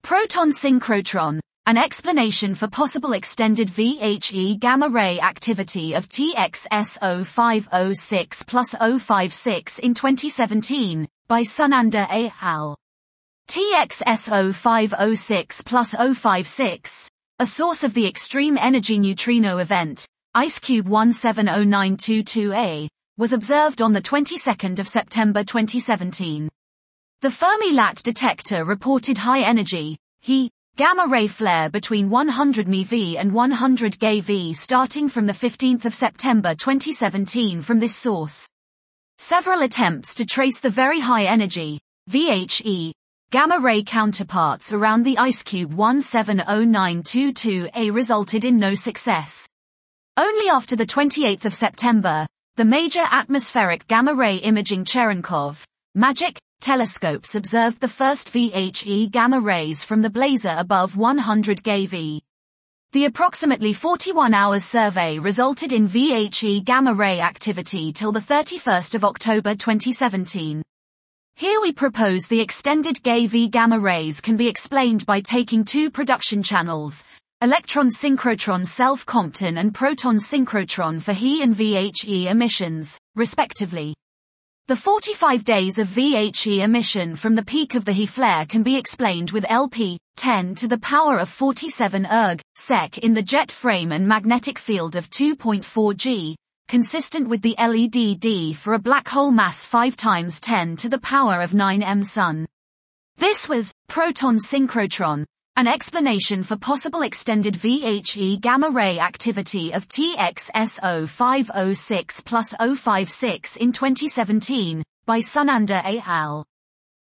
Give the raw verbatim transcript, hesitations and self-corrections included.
Proton synchrotron, an explanation for possible extended V H E gamma-ray activity of T X S zero five zero six plus zero five six in twenty seventeen, by Sunander et al. T X S zero five zero six plus zero five six, a source of the extreme energy neutrino event, IceCube one seven zero nine two two A, was observed on the twenty-second of September twenty seventeen. The Fermi-Lat detector reported high energy, He, gamma-ray flare between one hundred MeV and one hundred GeV starting from the fifteenth of September twenty seventeen from this source. Several attempts to trace the very high energy, V H E, gamma-ray counterparts around the IceCube one seven zero nine two two A resulted in no success. Only after the twenty-eighth of September, the major atmospheric gamma-ray imaging Cherenkov, MAGIC, telescopes observed the first V H E gamma rays from the blazar above one hundred GeV. The approximately forty-one hours survey resulted in V H E gamma ray activity till the thirty-first of October twenty seventeen. Here we propose the extended GeV gamma rays can be explained by taking two production channels, electron synchrotron self-Compton and proton synchrotron for He and V H E emissions, respectively. The forty-five days of V H E emission from the peak of the He flare can be explained with L P, ten to the power of forty-seven erg, sec in the jet frame and magnetic field of two point four G, consistent with the L E D D for a black hole mass five times ten to the power of nine M Sun. This was proton synchrotron, an explanation for possible extended V H E gamma-ray activity of T X S zero five zero six plus zero five six in twenty seventeen, by Sunander et al.